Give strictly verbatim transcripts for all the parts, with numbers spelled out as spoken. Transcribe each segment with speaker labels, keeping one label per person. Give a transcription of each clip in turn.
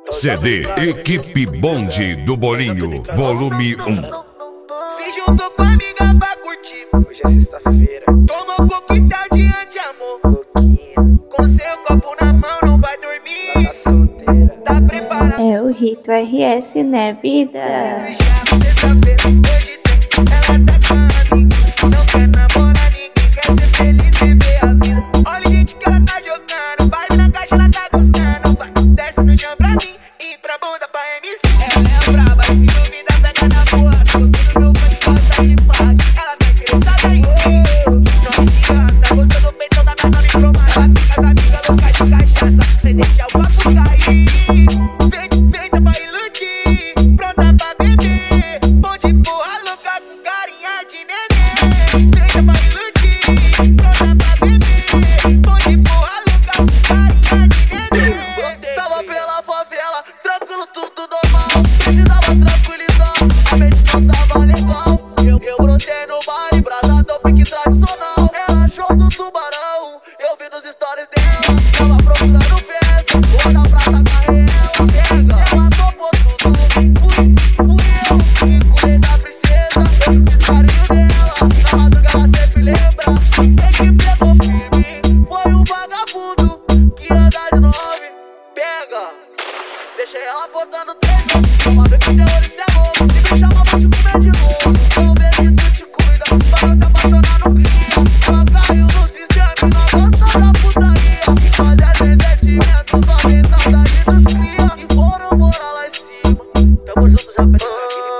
Speaker 1: C D Equipe Bonde do Bolinho, volume um.
Speaker 2: Se juntou com a amiga pra curtir.
Speaker 3: Hoje é sexta-feira.
Speaker 2: Tomou coquetel de anti-amor.
Speaker 3: Louquinha.
Speaker 2: Com seu copo na mão não vai dormir.
Speaker 3: Tá solteira.
Speaker 2: Tá preparado?
Speaker 4: É o Rito R S, né, vida?
Speaker 2: Sexta-feira, hoje tem. Ela tá com a amiga. Não quer namorar ninguém. Quer ser feliz e ver a vida. Olha o jeito que ela tá jogando. Vai na caixa, ela tá gostando. Vai, desce no chão pra mim e pra bunda pra M C. Ela é braba, se duvida, pega na porra. Gostou do meu funk, gosta de funk. Ela tá interessada em oh, nome de graça. Gostou do peitão da minha nome cromada. Ela tem com as amigas loucas de cachaça. Cê deixa o copo cair. Feita, feita pra iludir. Pronta pra beber. Bom de porra louca com carinha de neném. Feita pra iludir. Pronta pra beber. Bom de porra louca com carinha de neném. Tava pela favela, tranquilo, tudo normal. Precisava tranquilizar, a mente não tava legal. Eu, eu brotei no bar e brasadão, pique tradicional. Era show do Tubarão, eu vi nos stories dela. Tava procurando festa, vou na praça carrei ela. Pega, ela topou tudo, fui, fui eu. Me cuidei da princesa, eu fiz carinho nela. Na madruga ela sempre lembra, quem que pegou firme foi o vagabundo que anda de nove. Pega, deixei ela botando três. Toma ver que o terrorista é louco. Se me chamar vou te comer de novo. Vamos ver se tu te cuida, pra não se apaixonar no cria. Ela caiu no sistema e não gosta da putaria. Mas é sentimento, só vem saudade dos cria. Que foram morar lá em cima. Tamo junto, já pega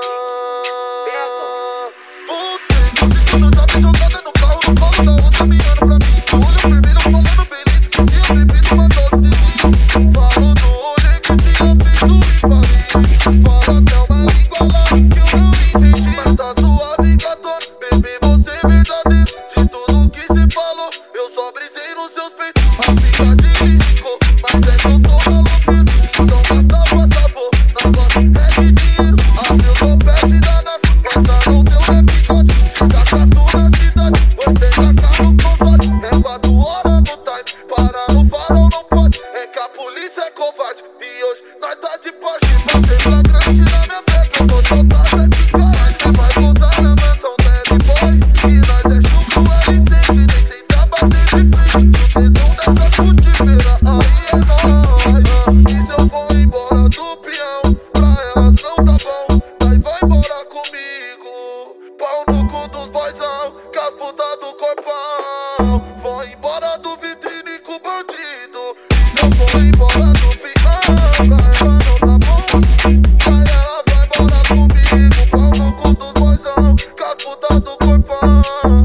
Speaker 2: pega.
Speaker 5: Voltei, quando já vi jogada no carro, no colo da outra menina pra mim. Olho primeiro falando belito, que tinha bebido uma dose de vinho. Falou no olho que tinha feito e falei. Fala até uma língua lá que eu não entendi. Mas tá suave, gatona, bebê, você é verdadeiro. De tudo que cê falou, eu só brisei nos seus peitos. A fica de rico, mas é que eu sou maloqueiro. Então mata pra sabor, negócio é de dinheiro. Abriu seu pé, tira na frente, passa no teu é picote. Se saca tu na cidade, oitenta K no console. É quatro horas no time, para no farol não pode. É que a polícia é covarde, e hoje nós tá de Porsche. Bater flagrante na minha pega, eu vou soltar sete caras. Cê vai gozar na mansão Tele Boy, e nós é chuco, ela entende. Nem tenta bater de frente, o tesão dessa frutífera aí é nóis. E se eu for embora do peão, pra elas não tá bom, daí vai embora comigo. Pau no cu dos boizão, com as putas do corpão. Vou embora do vitrine com o bandido. E se eu for embora do peão, pra ela não tá bom, daí ela vai embora comigo. Pau no cu dos boizão, com as putas do corpão.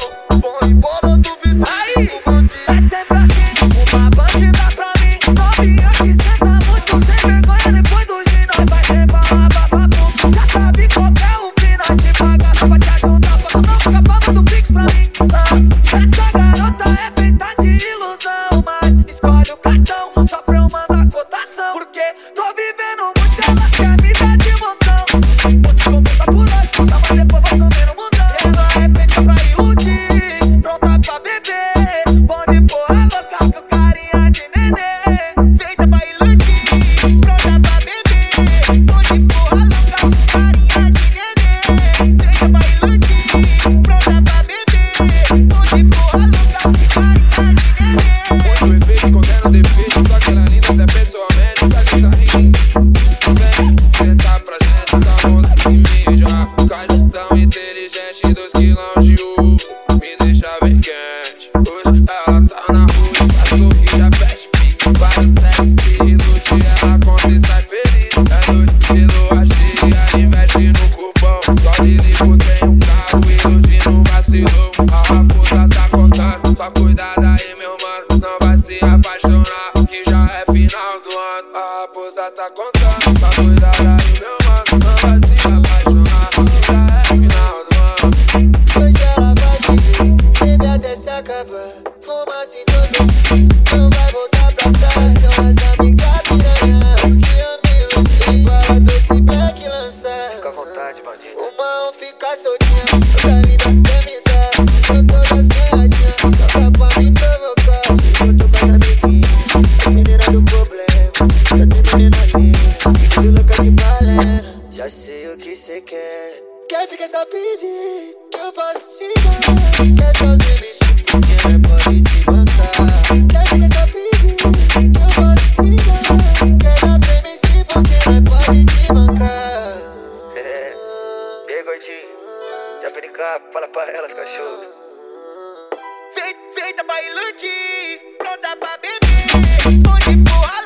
Speaker 5: Vou embora do vitrine com o bandido.
Speaker 2: É sempre assim, uma bandida pra mim. Novinha que senta muito sem vergonha. Depois do gin nós vai ser balada pra tu. Já sabe qual é o fim, nós te paga só pra te ajudar. Pra tu não ficar pagando pix pra mim. Ah, essa garota é feita de ilusão, mas escolhe o cartão só pra eu mandar cotação. Porque tô vivendo muito, ela quer me dar de montão. Vou te começar por hoje, tá, mas depois vou sumir no mundão. Ela é feita pra iludir, pronta pra beber. Bom de porra louca com carinha de neném. Feita pra iludir, pronta pra beber. Bom de porra louca com carinha de neném. Feita pra iludir, pronta pra beber. Bom de porra louca com carinha de neném.
Speaker 5: Muito efeito, condena defeito, só que ela linda até pessoalmente, sabe que tá rindo. Vem, senta pra gente, essa moleque que mija. Com a gestão inteligente dos quilão de U, me deixa bem quente. Hoje ela tá na rua, pra sorrir já pede pix. Vários sexy, ilude, ela conta e sai feliz. É noite de lua cheia, investe no cupom. Só de ligo tem um carro, ilude não vacilou. A raposa tá contando, só cuidado aí meu mano, não vai se apaixonar, que já é final do ano. A raposa tá contando, só cuidado aí meu mano, não vai se apaixonar, que já é final do ano.
Speaker 3: Hoje ela vai te ver, bebe até se acabar. Fuma se todo, não vai voltar pra trás. São as amigas piranhas que eu me iludi. Para doce black lançar.
Speaker 5: Fica à vontade, bandido.
Speaker 3: Fuma ou ficar soltinha, outra vida quer me dar. Eu tô assanhadinha, só pra me provocar. Se eu tô com as amiguinhas, as meninas do problema, só tem menina linda. só pedir que eu posso te dar. Quer só ser bicho porque não pode te bancar. Quer ficar só pedir que eu posso te dar. Quer dar pra M C porque não pode te bancar.
Speaker 6: É, e aí gordinho, já vem cá, fala pra elas cachorro.
Speaker 2: Feita pra iludir, pronta pra beber. Onde porra